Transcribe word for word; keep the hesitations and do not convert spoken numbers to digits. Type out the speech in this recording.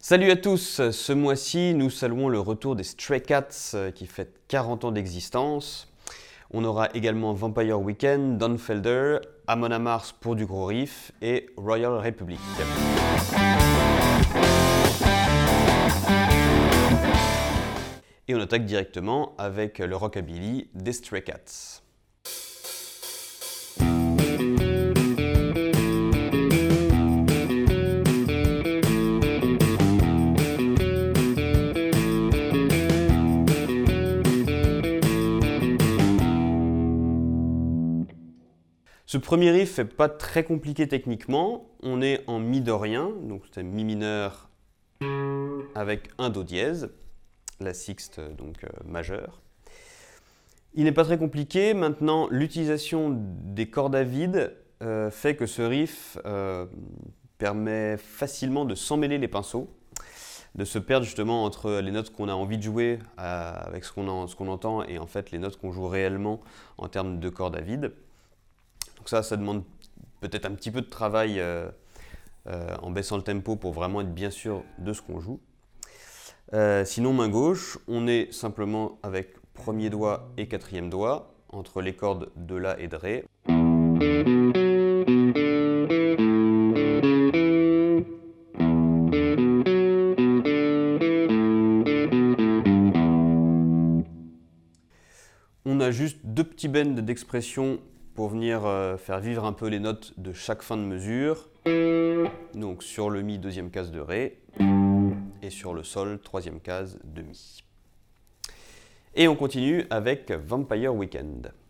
Salut à tous, ce mois-ci nous saluons le retour des Stray Cats qui fête quarante ans d'existence. On aura également Vampire Weekend, Don Felder, Amon Amarth pour du gros riff et Royal Republic. Et on attaque directement avec le rockabilly des Stray Cats. Ce premier riff n'est pas très compliqué techniquement, on est en mi dorien, donc c'est mi mineur avec un do dièse, la sixte donc euh, majeure. Il n'est pas très compliqué, maintenant l'utilisation des cordes à vide euh, fait que ce riff euh, permet facilement de s'emmêler les pinceaux, de se perdre justement entre les notes qu'on a envie de jouer euh, avec ce qu'on ce qu'on entend et en fait les notes qu'on joue réellement en termes de cordes à vide. Donc ça, ça demande peut-être un petit peu de travail euh, euh, en baissant le tempo pour vraiment être bien sûr de ce qu'on joue. Euh, sinon, main gauche, on est simplement avec premier doigt et quatrième doigt entre les cordes de La et de Ré. On a juste deux petits bends d'expression pour venir euh, faire vivre un peu les notes de chaque fin de mesure. Donc sur le Mi, deuxième case de Ré, et sur le Sol, troisième case de Mi. Et on continue avec Vampire Weekend.